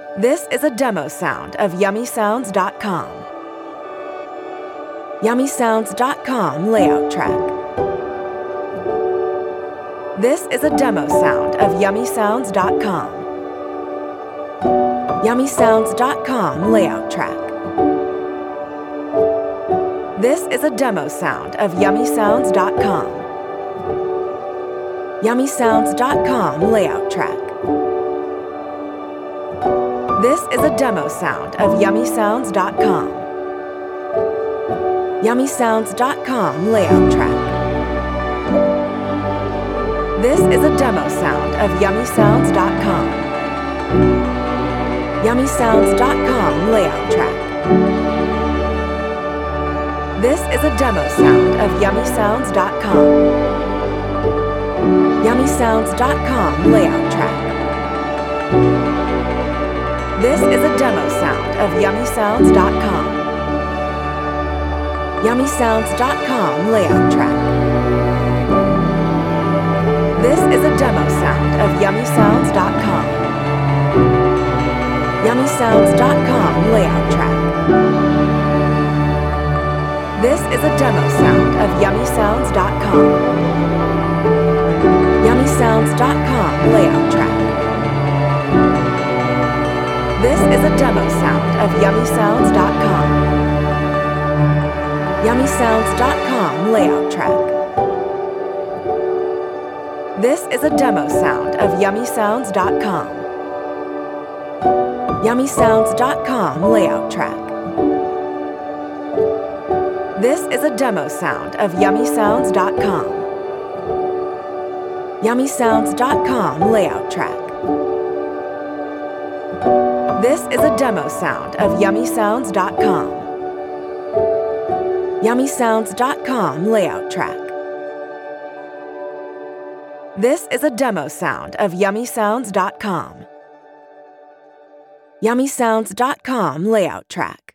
This is a demo sound of YummySounds.com. YummySounds.com layout track. This is a demo sound of YummySounds.com. YummySounds.com layout track. This is a demo sound of YummySounds.com. YummySounds.com layout track. This is a demo sound of YummySounds.com. YummySounds.com layout track. This is a demo sound of YummySounds.com. YummySounds.com layout track. This is a demo sound of YummySounds.com. YummySounds.com layout track. This is a demo sound of YummySounds.com. YummySounds.com layout track. This is a demo sound of YummySounds.com. YummySounds.com layout track. This is a demo sound of YummySounds.com. YummySounds.com layout track. This is a demo sound of YummySounds.com. YummySounds.com layout track. This is a demo sound of YummySounds.com. YummySounds.com layout track. This is a demo sound of YummySounds.com. YummySounds.com layout track. This is a demo sound of YummySounds.com. YummySounds.com layout track. This is a demo sound of YummySounds.com. YummySounds.com layout track.